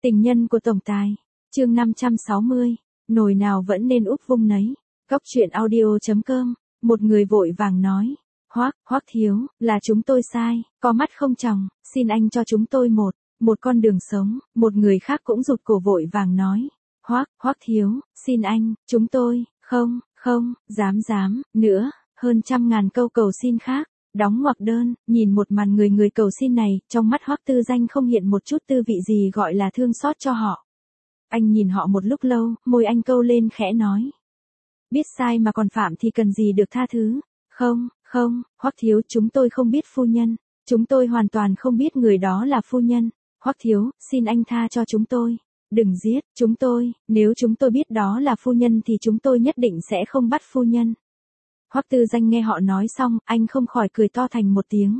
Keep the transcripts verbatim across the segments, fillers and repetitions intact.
Tình nhân của tổng tài. Chương năm trăm sáu mươi. Nồi nào vẫn nên úp vung nấy. Góc truyện audio chấm com. Một người vội vàng nói. Hoắc, Hoắc thiếu, là chúng tôi sai, có mắt không tròng, xin anh cho chúng tôi một, một con đường sống. Một người khác cũng rụt cổ vội vàng nói. Hoắc, Hoắc thiếu, xin anh, chúng tôi, không, không, dám dám, nữa, hơn trăm ngàn câu cầu xin khác. Đóng ngoặc đơn, nhìn một màn người người cầu xin này, trong mắt Hoắc Tư Danh không hiện một chút tư vị gì gọi là thương xót cho họ. Anh nhìn họ một lúc lâu, môi anh câu lên khẽ nói. Biết sai mà còn phạm thì cần gì được tha thứ. Không, không, Hoắc thiếu, chúng tôi không biết phu nhân. Chúng tôi hoàn toàn không biết người đó là phu nhân. Hoắc thiếu, xin anh tha cho chúng tôi. Đừng giết, chúng tôi, nếu chúng tôi biết đó là phu nhân thì chúng tôi nhất định sẽ không bắt phu nhân. Hoắc Tư Danh nghe họ nói xong, anh không khỏi cười to thành một tiếng.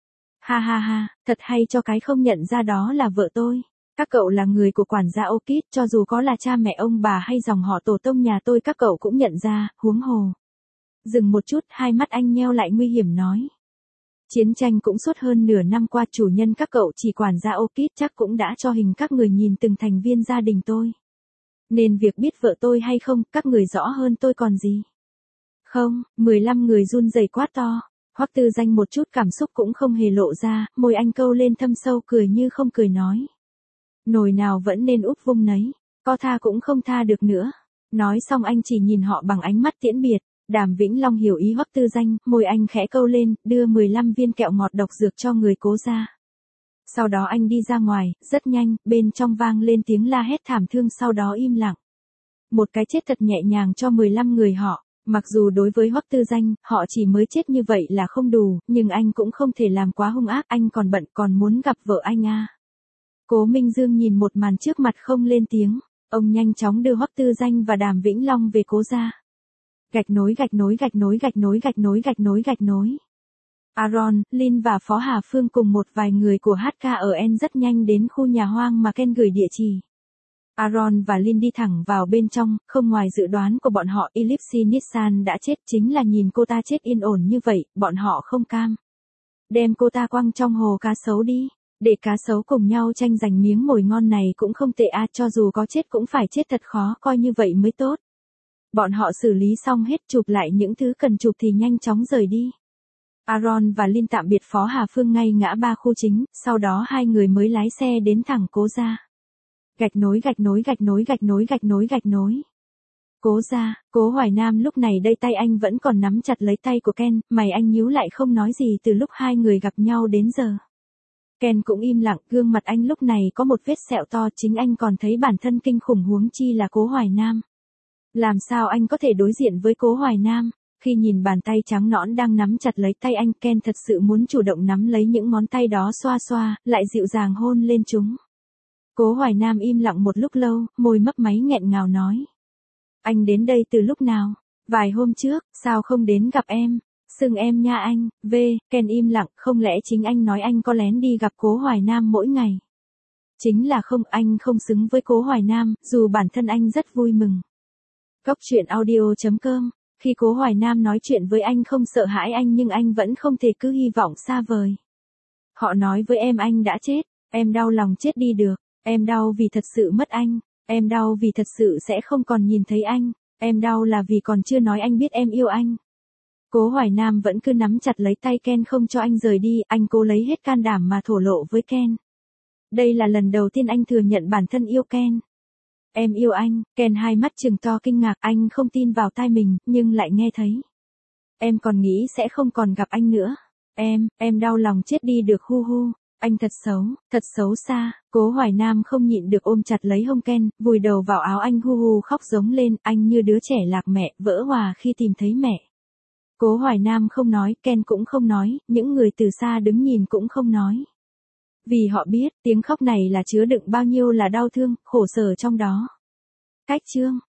Ha ha ha, thật hay cho cái không nhận ra đó là vợ tôi. Các cậu là người của quản gia Orchid, cho dù có là cha mẹ ông bà hay dòng họ tổ tông nhà tôi các cậu cũng nhận ra, huống hồ. Dừng một chút, hai mắt anh nheo lại nguy hiểm nói. Chiến tranh cũng suốt hơn nửa năm qua, chủ nhân các cậu chỉ quản gia Orchid chắc cũng đã cho hình các người nhìn từng thành viên gia đình tôi. Nên việc biết vợ tôi hay không, các người rõ hơn tôi còn gì. Không, mười lăm người run rẩy quát to. Hoắc Tư Danh một chút cảm xúc cũng không hề lộ ra, môi anh câu lên thâm sâu cười như không cười nói. Nồi nào vẫn nên úp vung nấy, có tha cũng không tha được nữa. Nói xong anh chỉ nhìn họ bằng ánh mắt tiễn biệt. Đàm Vĩnh Long hiểu ý Hoắc Tư Danh, môi anh khẽ câu lên, đưa mười lăm viên kẹo ngọt độc dược cho người Cố gia. Sau đó anh đi ra ngoài, rất nhanh, bên trong vang lên tiếng la hét thảm thương, sau đó im lặng. Một cái chết thật nhẹ nhàng cho mười lăm người họ. Mặc dù đối với Hoắc Tư Danh, họ chỉ mới chết như vậy là không đủ, nhưng anh cũng không thể làm quá hung ác, anh còn bận còn muốn gặp vợ anh à. Cố Minh Dương nhìn một màn trước mặt không lên tiếng, ông nhanh chóng đưa Hoắc Tư Danh và Đàm Vĩnh Long về Cố gia. Gạch nối gạch nối gạch nối gạch nối gạch nối gạch nối gạch nối. Aaron, Lin và Phó Hà Phương cùng một vài người của hát ca ở N rất nhanh đến khu nhà hoang mà Ken gửi địa chỉ. Aaron và Lin đi thẳng vào bên trong, không ngoài dự đoán của bọn họ, Ellipse Nissan đã chết, chính là nhìn cô ta chết yên ổn như vậy, bọn họ không cam. Đem cô ta quăng trong hồ cá sấu đi, để cá sấu cùng nhau tranh giành miếng mồi ngon này cũng không tệ à, cho dù có chết cũng phải chết thật khó, coi như vậy mới tốt. Bọn họ xử lý xong hết, chụp lại những thứ cần chụp thì nhanh chóng rời đi. Aaron và Lin tạm biệt Phó Hà Phương ngay ngã ba khu chính, sau đó hai người mới lái xe đến thẳng Cố gia. Gạch nối gạch nối gạch nối gạch nối gạch nối gạch nối. Cố gia, Cố Hoài Nam lúc này đây tay anh vẫn còn nắm chặt lấy tay của Ken, mày anh nhíu lại không nói gì từ lúc hai người gặp nhau đến giờ. Ken cũng im lặng, gương mặt anh lúc này có một vết sẹo to, chính anh còn thấy bản thân kinh khủng huống chi là Cố Hoài Nam. Làm sao anh có thể đối diện với Cố Hoài Nam? Khi nhìn bàn tay trắng nõn đang nắm chặt lấy tay anh, Ken thật sự muốn chủ động nắm lấy những ngón tay đó xoa xoa, lại dịu dàng hôn lên chúng. Cố Hoài Nam im lặng một lúc lâu, môi mấp máy nghẹn ngào nói. Anh đến đây từ lúc nào? Vài hôm trước, sao không đến gặp em? Xưng em nha anh, v, Ken im lặng, không lẽ chính anh nói anh có lén đi gặp Cố Hoài Nam mỗi ngày? Chính là không, anh không xứng với Cố Hoài Nam, dù bản thân anh rất vui mừng. Góc truyện audio chấm com. Khi Cố Hoài Nam nói chuyện với anh không sợ hãi anh nhưng anh vẫn không thể cứ hy vọng xa vời. Họ nói với em anh đã chết, em đau lòng chết đi được. Em đau vì thật sự mất anh, em đau vì thật sự sẽ không còn nhìn thấy anh, em đau là vì còn chưa nói anh biết em yêu anh. Cố Hoài Nam vẫn cứ nắm chặt lấy tay Ken không cho anh rời đi, anh cố lấy hết can đảm mà thổ lộ với Ken. Đây là lần đầu tiên anh thừa nhận bản thân yêu Ken. Em yêu anh, Ken hai mắt trừng to kinh ngạc, anh không tin vào tai mình, nhưng lại nghe thấy. Em còn nghĩ sẽ không còn gặp anh nữa. Em, em đau lòng chết đi được hu hu. Anh thật xấu, thật xấu xa. Cố Hoài Nam không nhịn được ôm chặt lấy hông Ken, vùi đầu vào áo anh hu hu khóc giống lên, anh như đứa trẻ lạc mẹ, vỡ hòa khi tìm thấy mẹ. Cố Hoài Nam không nói, Ken cũng không nói, những người từ xa đứng nhìn cũng không nói. Vì họ biết, tiếng khóc này là chứa đựng bao nhiêu là đau thương, khổ sở trong đó. Cách chương.